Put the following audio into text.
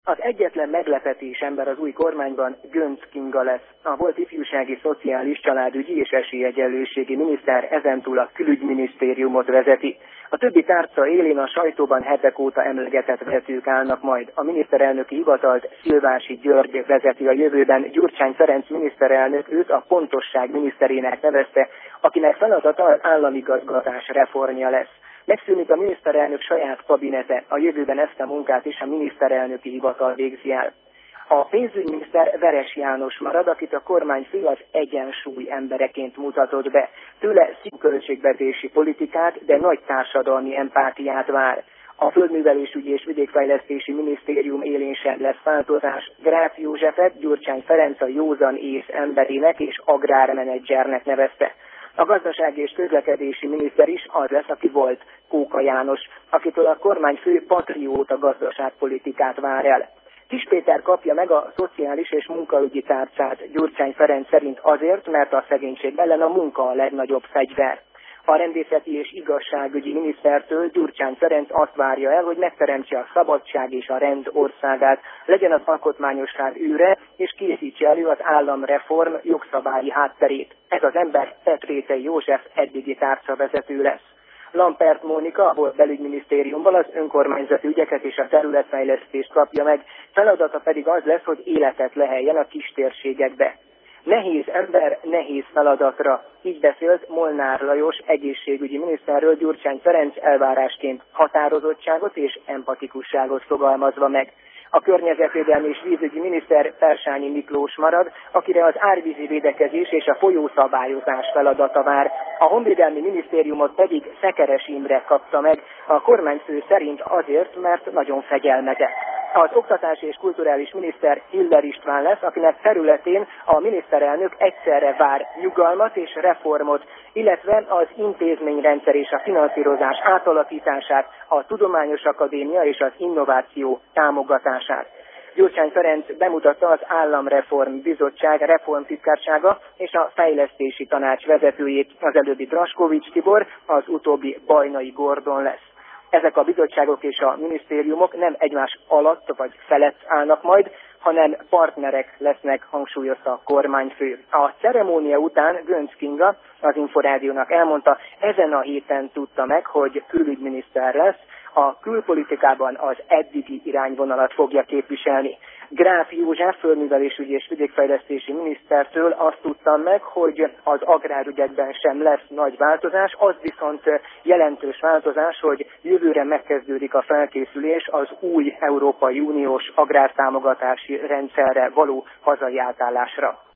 Az egyetlen meglepetés ember az új kormányban Göncz Kinga lesz. A volt ifjúsági, szociális, családügyi és esélyegyenlőségi miniszter ezentúl a külügyminisztériumot vezeti. A többi tárca élén a sajtóban hetek óta emlegetett vezetők állnak majd. A miniszterelnöki hivatalt Szilvási György vezeti a jövőben. Gyurcsány Ferenc miniszterelnök őt a pontosság miniszterének nevezte, akinek feladata az államigazgatás reformja lesz. Megszűnik a miniszterelnök saját kabinete, a jövőben ezt a munkát is a miniszterelnöki hivatal végzi el. A pénzügyminiszter Veres János marad, akit a kormányfő az egyensúly embereként mutatott be. Tőle szigorú költségvetési politikát, de nagy társadalmi empátiát vár. A Földművelésügyi és Vidékfejlesztési Minisztérium élén sem lesz változás. Gráf Józsefet Gyurcsány Ferenc a józan ész emberének és agrármenedzsernek nevezte. A gazdasági és közlekedési miniszter is az lesz, aki volt, Kóka János, akitől a kormányfő patrióta gazdaságpolitikát vár el. Kiss Péter kapja meg a szociális és munkaügyi tárcát Gyurcsány Ferenc szerint azért, mert a szegénység ellen a munka a legnagyobb fegyver. A rendészeti és igazságügyi minisztertől Gyurcsány Ferenc azt várja el, hogy megteremtse a szabadság és a rend országát, legyen az alkotmányosság őre, és készítse elő az államreform jogszabályi hátterét. Ez az ember Petrétei József eddigi tárcavezető lesz. Lampert Mónika a volt belügyminisztériumban az önkormányzati ügyeket és a területfejlesztést kapja meg, feladata pedig az lesz, hogy életet leheljen a kistérségekbe. Nehéz ember, nehéz feladatra. Így beszélt Molnár Lajos egészségügyi miniszterről Gyurcsány Ferenc elvárásként határozottságot és empatikusságot fogalmazva meg. A környezetvédelmi és vízügyi miniszter Persányi Miklós marad, akire az árvízi védekezés és a folyószabályozás feladata vár. A honvédelmi minisztériumot pedig Szekeres Imre kapta meg, a kormányfő szerint azért, mert nagyon fegyelmezett. Az oktatási és kulturális miniszter Hiller István lesz, akinek területén a miniszterelnök egyszerre vár nyugalmat és reformot, illetve az intézményrendszer és a finanszírozás átalakítását, a Tudományos Akadémia és az innováció támogatását. Gyurcsány Ferenc bemutatta az Államreform Bizottság reformtitkársága és a Fejlesztési Tanács vezetőjét, az előbbi Draskovics Tibor, az utóbbi Bajnai Gordon lesz. Ezek a bizottságok és a minisztériumok nem egymás alatt vagy felett állnak majd, hanem partnerek lesznek, hangsúlyozta a kormányfő. A ceremónia után Göncz Kinga az Inforádiónak elmondta, ezen a héten tudta meg, hogy külügyminiszter lesz, a külpolitikában az eddigi irányvonalat fogja képviselni. Gráf József földművelésügyi és vidékfejlesztési minisztertől azt tudtam meg, hogy az agrárügyekben sem lesz nagy változás, az viszont jelentős változás, hogy jövőre megkezdődik a felkészülés az új Európai Uniós agrártámogatási rendszerre való hazai átállásra.